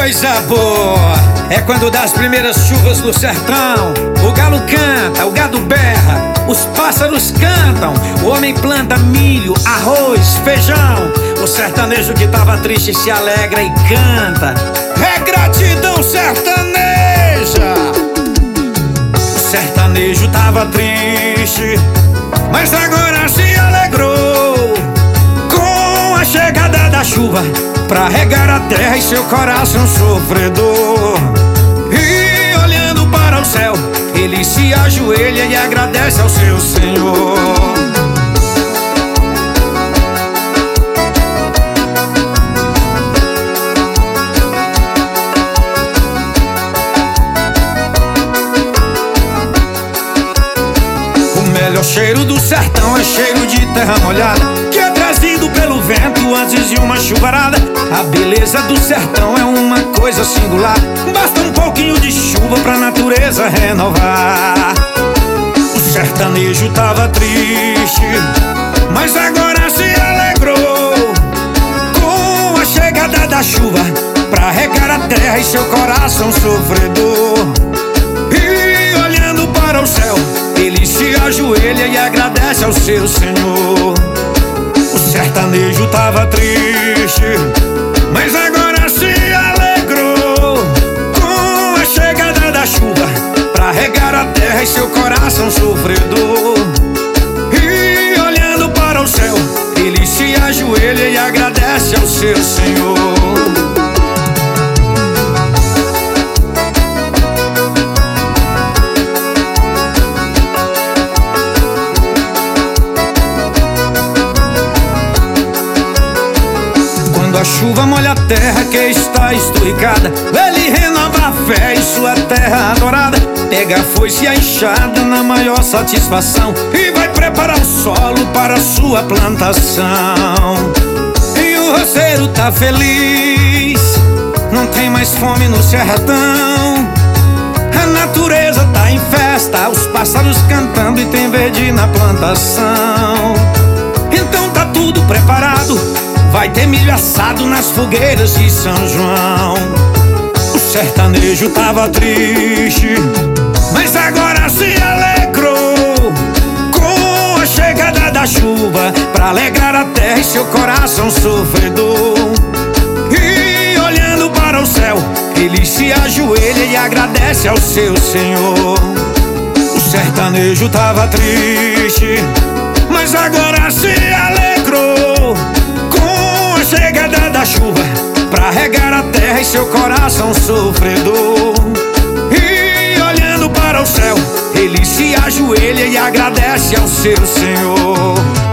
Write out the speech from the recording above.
coisa boa é quando das primeiras chuvas do sertão o galo canta, o gado berra, os pássaros cantam, o homem planta milho, arroz, feijão. O sertanejo que tava triste se alegra e canta. É gratidão sertaneja. O sertanejo tava triste, mas agora se alegrou com a chegada da chuva pra regar a terra e seu coração sofredor. E olhando para o céu, ele se ajoelha e agradece ao seu Senhor. O melhor cheiro do sertão é cheiro de terra molhada, que é trazido pelo vento antes de uma chuvarada. A beleza do sertão é uma coisa singular, basta um pouquinho de chuva pra natureza renovar. O sertanejo tava triste, mas agora se alegrou com a chegada da chuva pra regar a terra e seu coração sofredor. E olhando para o céu, ele se ajoelha e agradece ao seu Senhor. O sertanejo tava triste, mas agora se alegrou com a chegada da chuva pra regar a terra e seu coração sofredor. E olhando para o céu, ele se ajoelha e agradece ao seu Senhor. A chuva molha a terra que está esturricada, ele renova a fé em sua terra adorada. Pega a foice e a enxada na maior satisfação e vai preparar o solo para a sua plantação. E o roceiro tá feliz, não tem mais fome no sertão. A natureza tá em festa, os pássaros cantando e tem verde na plantação. Então tá tudo preparado, vai ter milho assado nas fogueiras de São João. O sertanejo tava triste, mas agora se alegrou com a chegada da chuva pra alegrar a terra e seu coração sofredor. E olhando para o céu, ele se ajoelha e agradece ao seu Senhor. O sertanejo tava triste, mas agora se alegrou com a chegada da chuva pra regar a terra e seu coração sofredor. E olhando para o céu, ele se ajoelha e agradece ao seu Senhor.